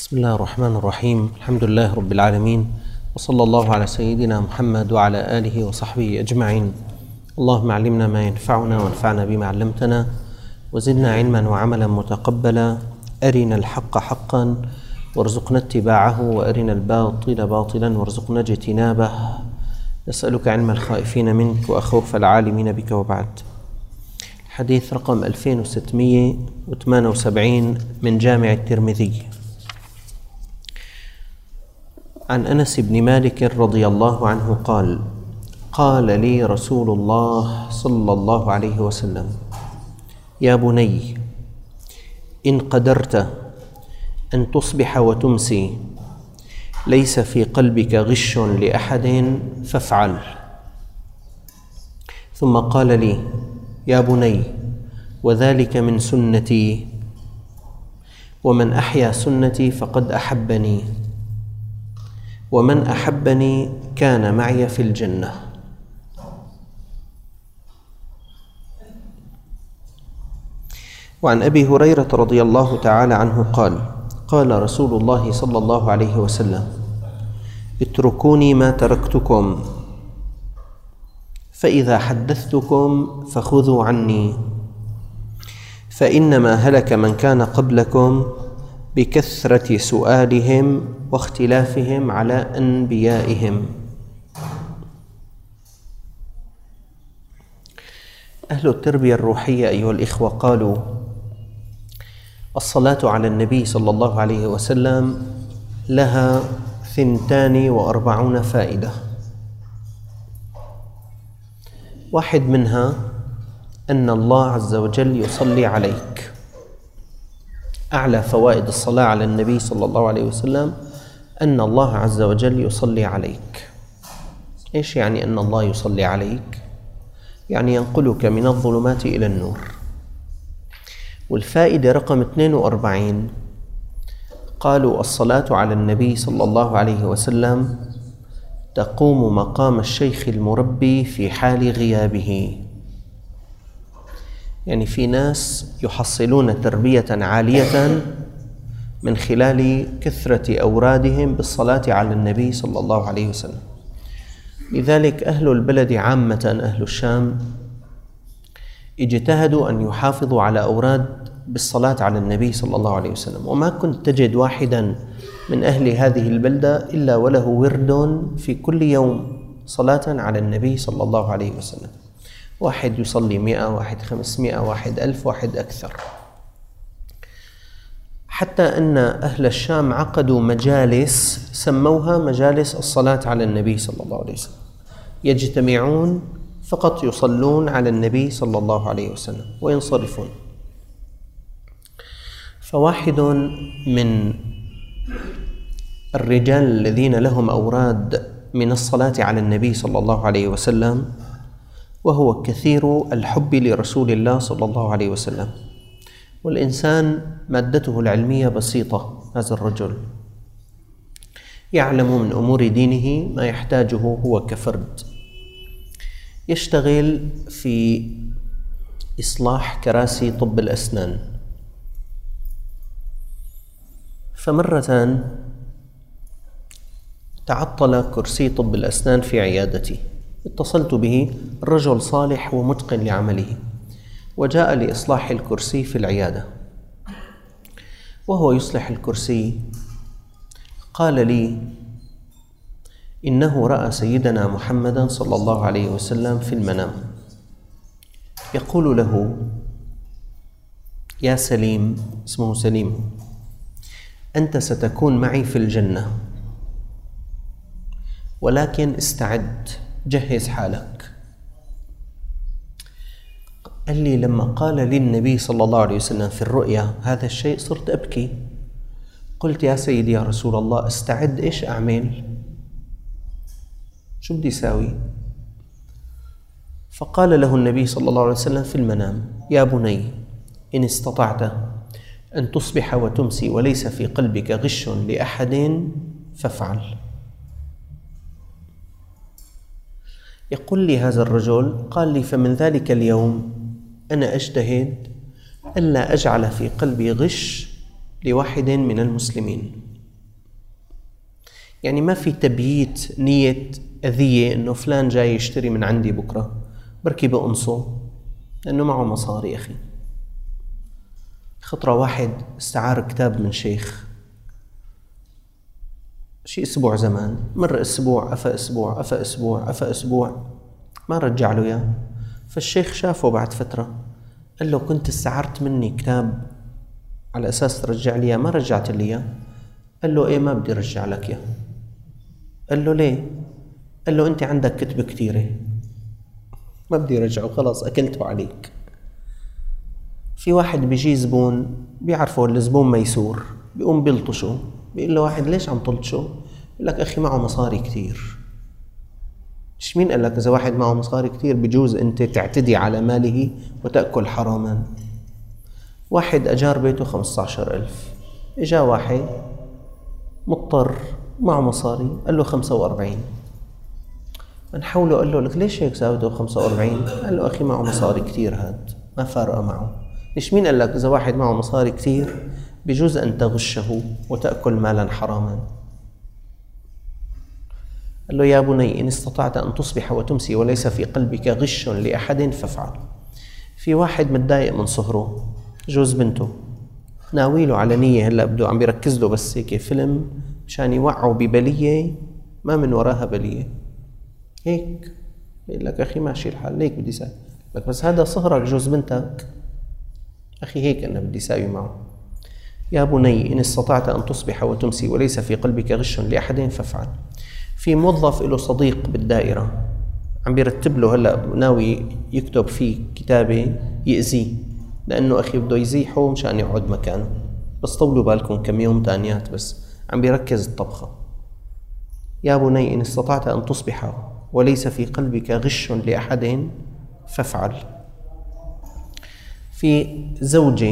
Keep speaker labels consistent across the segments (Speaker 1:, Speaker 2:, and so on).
Speaker 1: بسم الله الرحمن الرحيم. الحمد لله رب العالمين، وصلى الله على سيدنا محمد وعلى آله وصحبه أجمعين. اللهم علمنا ما ينفعنا وانفعنا بما علمتنا، وزدنا علما وعملا متقبلا. أرنا الحق حقا وارزقنا اتباعه، وأرنا الباطل باطلا وارزقنا اجتنابه. نسألك علم الخائفين منك وأخوف العالمين بك، وبعد. حديث رقم 2678 من جامع الترمذي. عن أنس بن مالك رضي الله عنه قال: قال لي رسول الله صلى الله عليه وسلم: يا بني، إن قدرت أن تصبح وتمسي ليس في قلبك غش لأحد فافعل. ثم قال لي: يا بني، وذلك من سنتي، ومن أحيا سنتي فقد أحبني، ومن أحبني كان معي في الجنة. وعن أبي هريرة رضي الله تعالى عنه قال: قال رسول الله صلى الله عليه وسلم: اتركوني ما تركتكم، فإذا حدثتكم فخذوا عني، فإنما هلك من كان قبلكم بكثرة سؤالهم واختلافهم على أنبيائهم. أهل التربية الروحية أيها الإخوة قالوا: الصلاة على النبي صلى الله عليه وسلم لها 42 فائدة. واحد منها أن الله عز وجل يصلي عليك. أعلى فوائد الصلاة على النبي صلى الله عليه وسلم أن الله عز وجل يصلي عليك. إيش يعني أن الله يصلي عليك؟ يعني ينقلك من الظلمات إلى النور. والفائدة رقم 42 قالوا: الصلاة على النبي صلى الله عليه وسلم تقوم مقام الشيخ المربي في حال غيابه. يعني في ناس يحصلون تربية عالية من خلال كثرة أورادهم بالصلاة على النبي صلى الله عليه وسلم. لذلك أهل البلد عامة، أهل الشام، اجتهدوا أن يحافظوا على أوراد بالصلاة على النبي صلى الله عليه وسلم. وما كنت تجد واحدا من أهل هذه البلدة إلا وله ورد في كل يوم صلاة على النبي صلى الله عليه وسلم. واحد يصلي 100، واحد 500، واحد 1000، واحد أكثر. حتى أن أهل الشام عقدوا مجالس سموها مجالس الصلاة على النبي صلى الله عليه وسلم، يجتمعون فقط يصلون على النبي صلى الله عليه وسلم وينصرفون. فواحد من الرجال الذين لهم أوراد من الصلاة على النبي صلى الله عليه وسلم، وهو كثير الحب لرسول الله صلى الله عليه وسلم، والإنسان مادته العلمية بسيطة. هذا الرجل يعلم من أمور دينه ما يحتاجه هو كفرد. يشتغل في إصلاح كراسي طب الأسنان. فمرة تعطل كرسي طب الأسنان في عيادتي، اتصلت به. الرجل صالح ومتقن لعمله، وجاء لإصلاح الكرسي في العيادة. وهو يصلح الكرسي قال لي إنه رأى سيدنا محمدا صلى الله عليه وسلم في المنام يقول له: يا سليم، اسمه سليم، أنت ستكون معي في الجنة، ولكن استعد، جهز حالك. قال لي: لما قال لي النبي صلى الله عليه وسلم في الرؤيا هذا الشيء صرت أبكي. قلت: يا سيدي يا رسول الله، استعد، إيش أعمل؟ شو بدي أساوي؟ فقال له النبي صلى الله عليه وسلم في المنام: يا بني، إن استطعت أن تصبح وتمسي وليس في قلبك غش لأحد فافعل. يقول لي هذا الرجل، قال لي: فمن ذلك اليوم أنا أجتهد ألا أجعل في قلبي غش لواحد من المسلمين. يعني ما في تبييت نية أذية إنه فلان جاي يشتري من عندي بكرة بركي بقنصه لأنه معه مصاري. أخي خطرة واحد استعار كتاب من شيخ شي أسبوع زمان، مر أسبوع أفا أسبوع أفا أسبوع أفا أسبوع ما رجع له إياه. فالشيخ شافه بعد فترة قال له كنت استعرت مني كتاب على أساس ترجع لي ما رجعت لي إياه. قال له إيه ما بدي رجع لك إياه. قال له ليه؟ قال له أنت عندك كتب كتيرة ما بدي رجعه خلاص أكلته عليك. في واحد بيجي زبون بيعرفوا الزبون ميسور بيقوم بيلطشه، بيقول له واحد ليش عم تلطشه؟ يقول لك أخي معه مصاري كتير. مش مين قال لك إذا واحد معه مصاري كتير بجوز أنت تعتدي على ماله وتأكل حراما؟ واحد أجار بيته 15,000، إجا واحد مضطر معه مصاري قال له 45. من حوله قال له لك ليش هيك زاوده 45؟ قال له أخي معه مصاري كتير هاد ما فارقة معه. ليش مين قال لك إذا واحد معه مصاري كتير بجوز أن تغشه وتأكل مالا حراما؟ قال له يا بني إن استطعت أن تصبح وتمسي وليس في قلبك غش لأحد فافعل. في واحد متضايق من صهره، جوز بنته ناويله على نية هلأ بده عم بيركز له بس هيك فيلم مشان يوعوا ببلية ما من وراها بلية هيك. بيقول لك أخي ماشي الحال ليك بدي ساوي لك، بس هذا صهرك جوز بنتك أخي هيك أنا بدي ساوي معه. يا بني إن استطعت أن تصبح وتمسي وليس في قلبك غش لأحد فافعل. في موظف له صديق بالدائرة عم بيرتب له هلأ ناوي يكتب فيه كتابة يأذيه لأنه أخي بده يزيحه مشان يقعد مكانه، بس طولوا بالكم كم يوم تانيات بس عم بيركز الطبخة. يا بني إن استطعت أن تصبح وليس في قلبك غش لأحد فافعل. في زوجة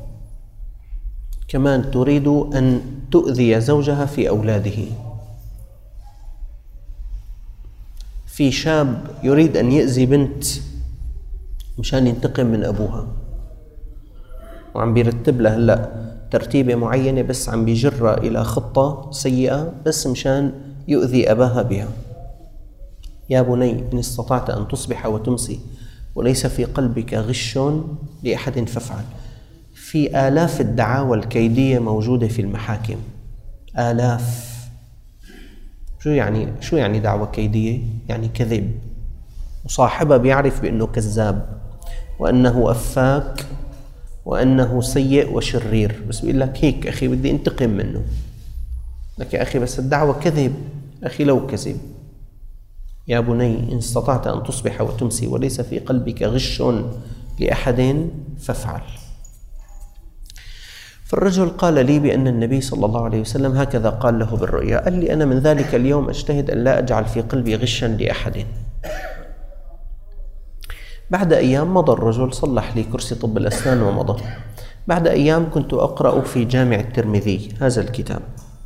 Speaker 1: كمان تريد أن تؤذي زوجها في أولاده. في شاب يريد أن يأذي بنت مشان ينتقم من أبوها وعم بيرتب لها هلأ ترتيبة معينة بس عم بيجرها إلى خطة سيئة بس مشان يؤذي أباها بها. يا بني إن استطعت أن تصبح وتمسي وليس في قلبك غش لأحد فافعل. في آلاف الدعاوى الكيدية موجودة في المحاكم، آلاف. شو يعني دعوة كيدية؟ يعني كذب وصاحبها بيعرف بأنه كذاب وأنه أفاك وأنه سيء وشرير، بس بيقول لك هيك أخي بدي انتقم منه. لك يا أخي بس الدعوة كذب أخي لو كذب. يا بني إن استطعت أن تصبح وتمسي وليس في قلبك غش لأحد فافعل. فالرجل قال لي بأن النبي صلى الله عليه وسلم هكذا قال له بالرؤيا، قال لي أنا من ذلك اليوم أجتهد أن لا أجعل في قلبي غشا لأحد. بعد أيام مضى الرجل صلح لي كرسي طب الأسنان ومضى. بعد أيام كنت أقرأ في جامع الترمذي هذا الكتاب،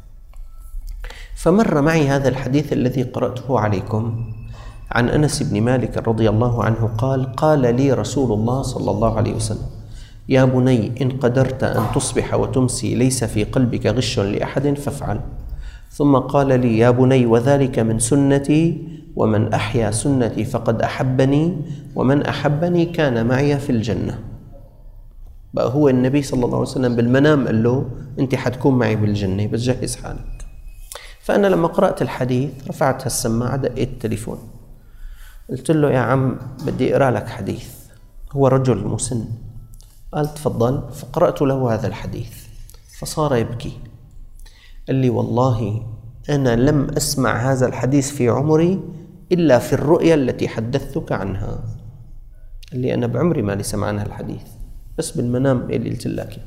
Speaker 1: فمر معي هذا الحديث الذي قرأته عليكم عن أنس بن مالك رضي الله عنه قال: قال لي رسول الله صلى الله عليه وسلم: يا بني إن قدرت أن تصبح وتمسي ليس في قلبك غش لأحد فافعل. ثم قال لي: يا بني وذلك من سنتي، ومن أحيا سنتي فقد أحبني، ومن أحبني كان معي في الجنة. بقى هو النبي صلى الله عليه وسلم بالمنام قال له أنت حتكون معي بالجنة بس جهز حالك. فأنا لما قرأت الحديث رفعت السماعة دقيت التليفون قلت له: يا عم بدي أقرأ لك حديث. هو رجل مسن. قال: تفضل. فقرأت له هذا الحديث فصار يبكي. قال لي: والله أنا لم أسمع هذا الحديث في عمري إلا في الرؤيا التي حدثتك عنها. قال لي: أنا بعمري ما لي سمعان هالحديث بس بالمنام اللي قلت لك.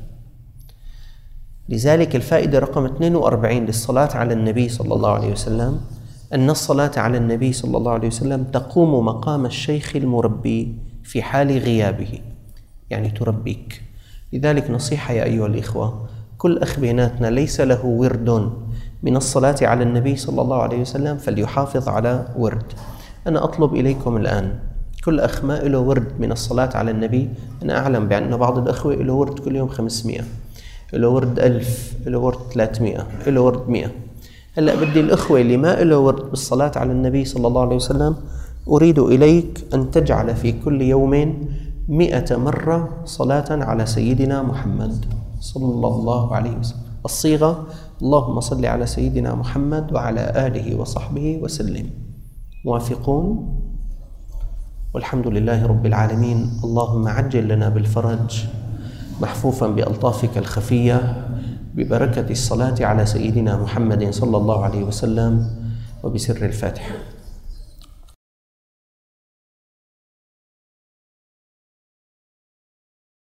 Speaker 1: لذلك الفائدة رقم 42 للصلاة على النبي صلى الله عليه وسلم أن الصلاة على النبي صلى الله عليه وسلم تقوم مقام الشيخ المربي في حال غيابه، يعني تربيك. لذلك نصيحة يا أيها الإخوة، كل أخ بيناتنا ليس له ورد من الصلاة على النبي صلى الله عليه وسلم فليحافظ على ورد. أنا أطلب إليكم الآن كل أخ ما له ورد من الصلاة على النبي. أنا أعلم بأن بعض الأخوة له ورد كل يوم 500، له ورد 1000، له ورد 300، له ورد 100. هلأ بدي الإخوة اللي ما إله ورد بالصلاة على النبي صلى الله عليه وسلم، أريد إليك أن تجعل في كل يوم 100 مرة صلاة على سيدنا محمد صلى الله عليه وسلم. الصيغة: اللهم صل على سيدنا محمد وعلى آله وصحبه وسلم. موافقون؟ والحمد لله رب العالمين. اللهم عجل لنا بالفرج محفوفا بألطافك الخفية ببركة الصلاة على سيدنا محمد صلى الله عليه وسلم وبسر الفاتحة.